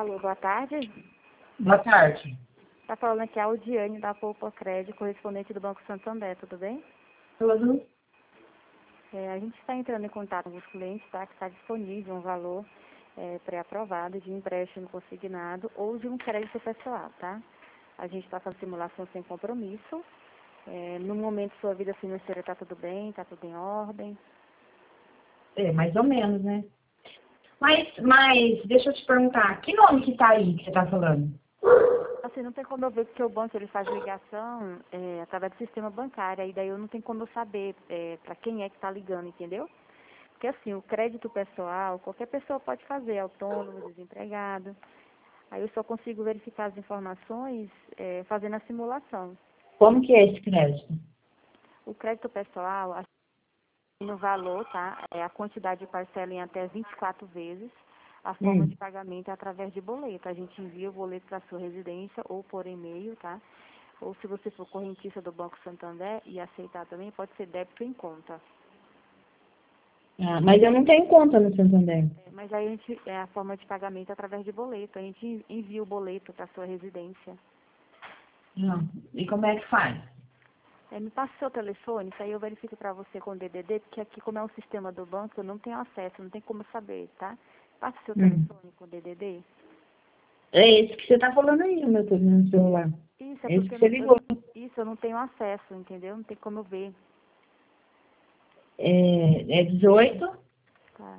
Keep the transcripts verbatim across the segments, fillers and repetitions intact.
Alô, boa tarde. Boa tarde. Tá falando aqui a Audiane da Poupa Crédito, correspondente do Banco Santander, tudo bem? Tudo? É, a gente está entrando em contato com os clientes, tá? Que está disponível um valor é, pré-aprovado de um empréstimo consignado ou de um crédito pessoal, tá? A gente está fazendo simulação sem compromisso. É, no momento sua vida financeira está tudo bem, está tudo em ordem? É, mais ou menos, né? Mas, mas, deixa eu te perguntar, que nome que tá aí que você tá falando? Assim, não tem como eu ver porque o banco ele faz ligação é, através do sistema bancário, aí daí eu não tenho como eu saber é, para quem é que está ligando, entendeu? Porque assim, o crédito pessoal, qualquer pessoa pode fazer, autônomo, desempregado. Aí eu só consigo verificar as informações é, fazendo a simulação. Como que é esse crédito? O crédito pessoal, assim, no valor, tá? É a quantidade de parcela em até vinte e quatro vezes. A forma Hum. de pagamento é através de boleto. A gente envia o boleto para sua residência ou por e-mail, tá? Ou se você for correntista do Banco Santander e aceitar também, pode ser débito em conta. Ah, mas eu não tenho conta no Santander. É, mas aí a gente, é a forma de pagamento é através de boleto. A gente envia o boleto para sua residência. Não. E como é que faz? É, me passa o seu telefone, isso aí eu verifico para você com o D D D, porque aqui como é um sistema do banco, eu não tenho acesso, não tem como saber, tá? Passa o seu Hum. telefone com o D D D. É esse que você tá falando aí no meu no meu celular. Isso, é Esse porque que eu você não, eu ligou. não- isso, eu não tenho acesso, entendeu? Não tem como eu ver. É, é dezoito, Tá.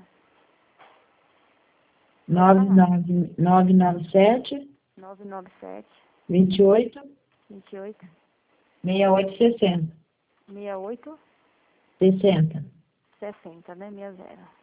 Pode nove falar. nove nove nove sete, nove nove sete, vinte e oito, vinte e oito, sessenta e oito, sessenta. sessenta e oito, sessenta. sessenta, né? sessenta.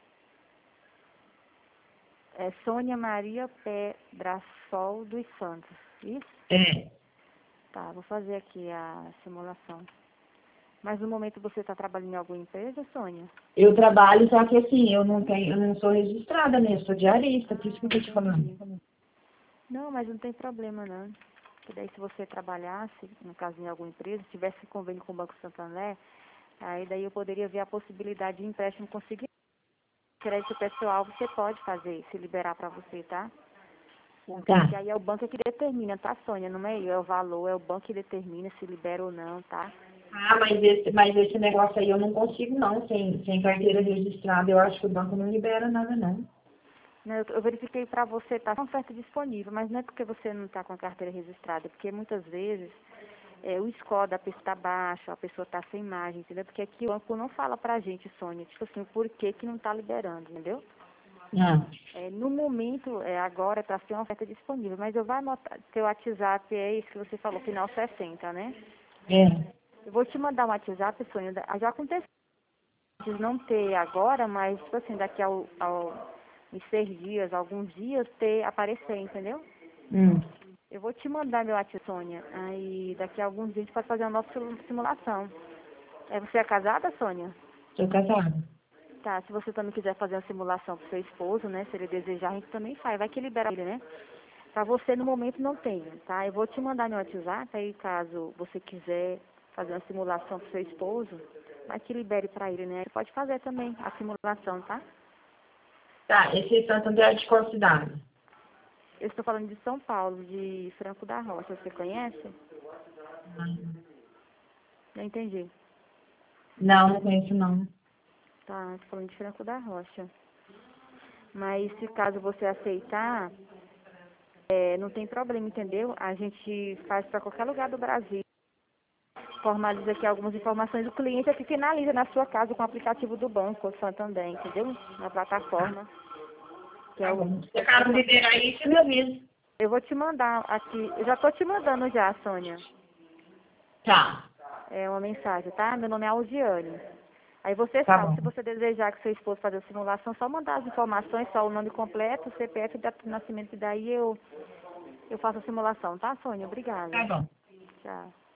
É Sônia Maria Pedrasol dos Santos. Isso? É. Tá, vou fazer aqui a simulação. Mas no momento você está trabalhando em alguma empresa, Sônia? Eu trabalho, só que assim, eu não tenho, eu não sou registrada, né? Eu sou diarista, por isso que eu Ah, tô te falando. entendi. Não, mas não tem problema não. Porque daí se você trabalhasse, no caso em alguma empresa, tivesse convênio com o Banco Santander, aí daí eu poderia ver a possibilidade de empréstimo conseguir. Crédito pessoal você pode fazer, se liberar para você, tá? Tá. E aí é o banco que determina, tá, Sônia? Não é eu, é o valor, é o banco que determina se libera ou não, tá? Ah, mas esse, mas esse negócio aí eu não consigo não, sem, sem carteira registrada. Eu acho que o banco não libera nada, não. Não, Eu, eu verifiquei para você, tá com oferta disponível, mas não é porque você não está com a carteira registrada, é porque muitas vezes é, o score da pessoa está baixo, a pessoa está sem imagem, entendeu? Porque aqui o banco não fala pra gente, Sônia, tipo assim, o porquê que não está liberando, entendeu? Ah, É, no momento, é, agora está sem oferta disponível, mas eu vou anotar, seu WhatsApp é isso que você falou, final sessenta, né? é. Eu vou te mandar um WhatsApp, Sônia, da- já aconteceu de não ter agora, mas, tipo assim, daqui ao, ao, em seis dias, alguns dias, ter, aparecer, entendeu? Hum. Eu vou te mandar meu WhatsApp, Sônia, aí daqui a alguns dias a gente pode fazer a nossa sim- simulação. É, você é casada, Sônia? Sou casada. Tá, se você também quiser fazer uma simulação pro seu esposo, né, se ele desejar, a gente também faz, vai que libera ele, né? Pra você, no momento, não tem, tá? Eu vou te mandar meu WhatsApp, aí caso você quiser fazer uma simulação pro seu esposo, vai que libere pra ele, né? Ele pode fazer também a simulação, tá? Tá, esse Santander é de qual cidade? Eu estou falando de São Paulo, de Franco da Rocha, você conhece? Não entendi. Não, não conheço não. Tá, estou falando de Franco da Rocha. Mas se caso você aceitar, é, não tem problema, entendeu? A gente faz para qualquer lugar do Brasil. Formaliza aqui algumas informações. O cliente é que finaliza na sua casa com o aplicativo do banco, o Santander, entendeu? Na plataforma. Que é Tá o, bom. Se acaso liberar aí, você me avisa. eu vou te mandar aqui. Eu já estou te mandando já, Sônia. Tá, É uma mensagem, tá? Meu nome é Aldiane. Aí você tá sabe, bom. se você desejar que seu esposo faça a simulação, só mandar as informações, só o nome completo, o C P F e data de nascimento, e daí eu, eu faço a simulação, tá, Sônia? Obrigada. Tá bom. Tchau.